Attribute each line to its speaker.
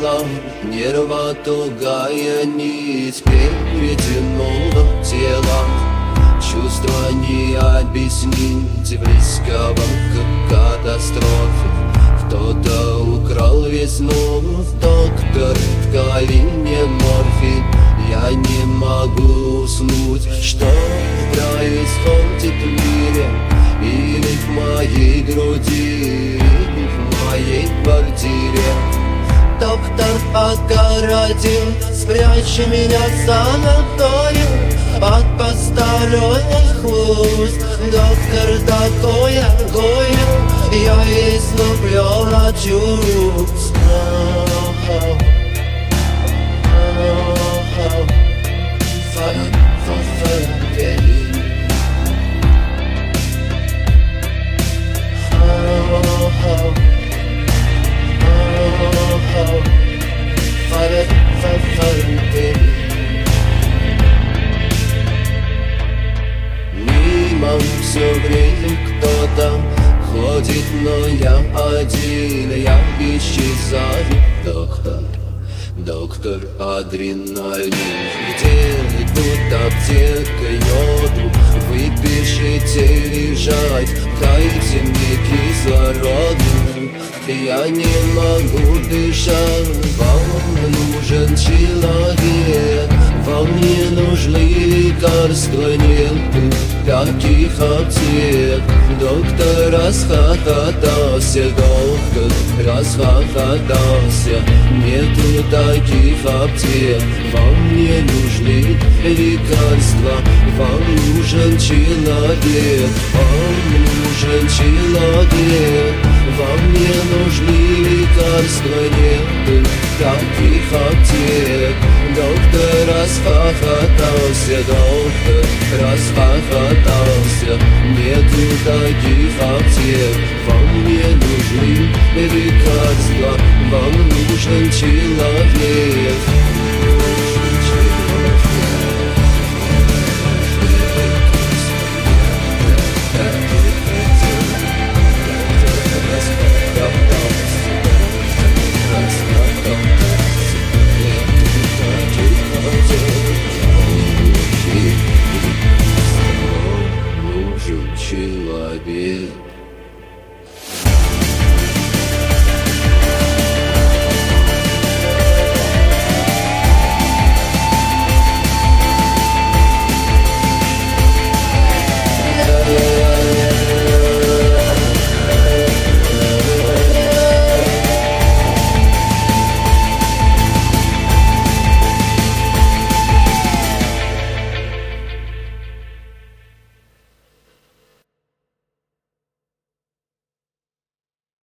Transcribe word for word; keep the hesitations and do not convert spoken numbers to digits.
Speaker 1: тела, нерва тугая нить перетянула тело. Чувства не объяснить, близкого к катастрофе. Кто-то украл весну, доктор в калине морфий. Я не могу уснуть, что происходит в мире или в моей груди, в моей квартире. Доктор огородил, спрячь меня в санаторию от посторонних уст. Доктор такой огонь, я весь влюблен от чувств. Мимо все время кто-то ходит, но я один, я исчезаю. Доктор, доктор адреналин, где тут аптека йоду? Выпишите лежать, дайте мне кислороду. Я не могу дышать, вам нужен человек. Вам не нужны лекарства, нет таких аптек. Доктор расхохотался, доктор расхохотался. Нету таких аптек. Вам не нужны лекарства, вам нужен человек. Вам нужен человек. Вам не нужны лекарства, нет таких аптек. Доктор расхохотался, доктор расхохотался. Нету таких аптек. Вам не нужны лекарства, вам нужен человек.